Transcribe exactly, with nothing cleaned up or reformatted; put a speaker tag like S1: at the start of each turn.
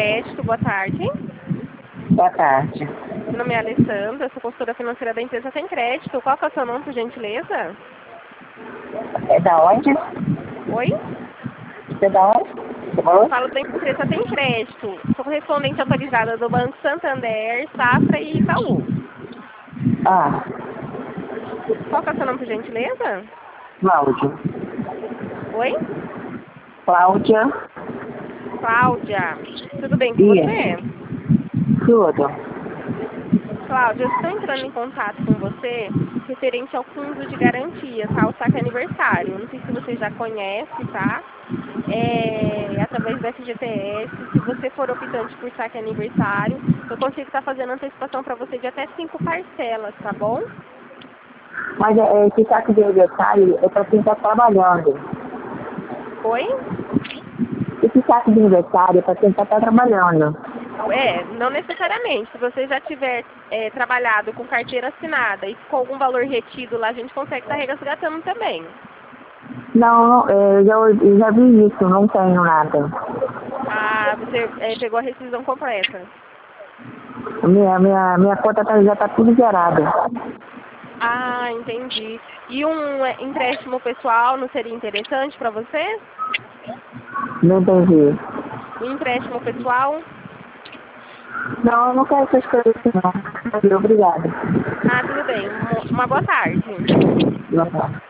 S1: Crédito, boa tarde.
S2: Boa tarde.
S1: Meu nome é Alessandra, sou consultora financeira da empresa Tem Crédito. Qual que é o seu nome, por gentileza?
S2: É da onde?
S1: Oi?
S2: Você é da onde? Você falou?
S1: Falo da empresa Tem Crédito. Sou correspondente autorizada do Banco Santander, Safra e Itaú.
S2: Ah,
S1: Qual que é o seu nome, por gentileza?
S2: Cláudia.
S1: Oi?
S2: Cláudia.
S1: Cláudia. Tudo bem com você?
S2: Isso. Tudo.
S1: Cláudia, eu estou entrando em contato com você referente ao fundo de garantia, tá? O saque aniversário. Não sei se você já conhece, tá? É, através do F G T S, se você for optante por saque aniversário, eu consigo estar fazendo antecipação para você de até cinco parcelas, tá bom?
S2: Mas é, esse saco de aniversário é para quem está trabalhando.
S1: Oi?
S2: Esse saco de aniversário é para quem está trabalhando.
S1: É, não necessariamente. Se você já tiver é, trabalhado com carteira assinada e com algum valor retido lá, a gente consegue estar resgatando também.
S2: Não, não é, eu, já, eu já vi isso, não tenho nada.
S1: Ah, você é, pegou a rescisão completa.
S2: Minha, minha, minha conta tá, já está tudo zerada.
S1: Ah, entendi. E um é, empréstimo pessoal não seria interessante para você?
S2: Não entendi.
S1: Um empréstimo pessoal?
S2: Não, eu não quero essas coisas assim, não. Obrigada.
S1: Ah, tudo bem. Uma uma boa tarde.
S2: Boa tarde.